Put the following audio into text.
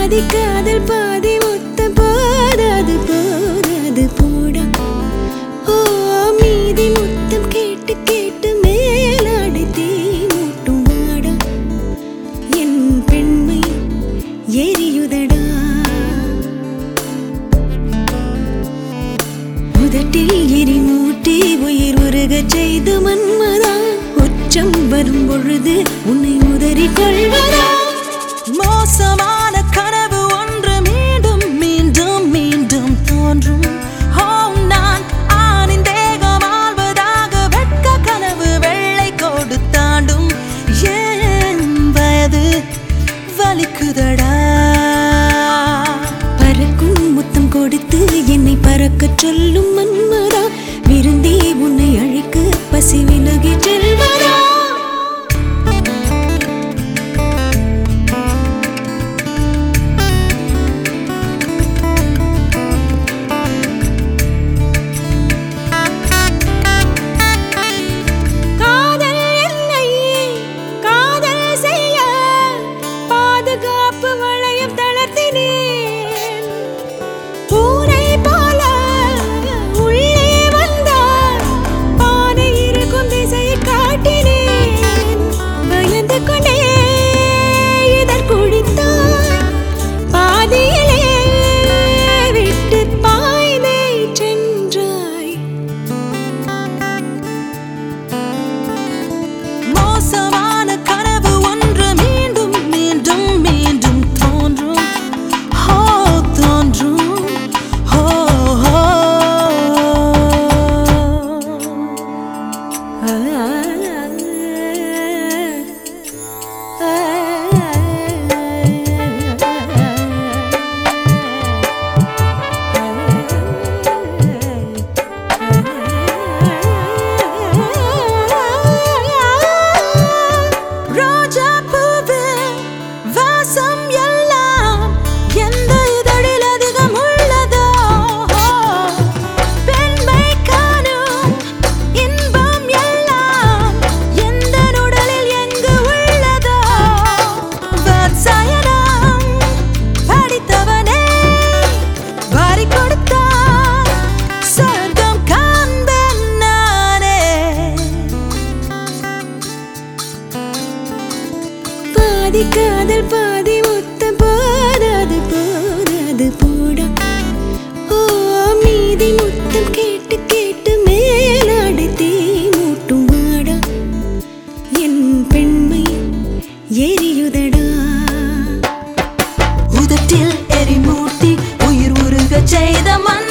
பாதி காதல் பாதி முத்தம் போதாது போதாது போடா. ஓ மீதி முத்தம் கேட்டு கேட்டு மேலாடி தீ மூட்டும் வாடா. என் பெண்மை எரியுதடா. உதட்டில் எரிமூட்டி உயிர் உருகச் செய்த மன்மதா, உச்சம் வரும் பொழுது உன்னை உதறிக் கொள்வதா. மோசமான கனவு ஒன்று மீண்டும் மீண்டும் மீண்டும் தோன்றும். நான் ஆணின் தேகம் ஆள்வதாக வெட்க கனவு வெள்ளை கோடு தாண்டும். ஏன் வயது வலிக்குதடா. பறக்கும் முத்தம் கொடுத்து என்னை பறக்கச் சொல்லும் மன்மதா, விருந்தே உன்னை அழைக்க பசி விலகிச் செல்வதா. பாதி காதல் பாதி முத்தம் போதாது போதாது போடா. ஓ மீதி முத்தம் கேட்டு கேட்டு மேலாடி தீ மூட்டும் வாடா. என் பெண்மை எரியுதடா. உதட்டில் எரிமூட்டி உயிர் உருகச் செய்த மன்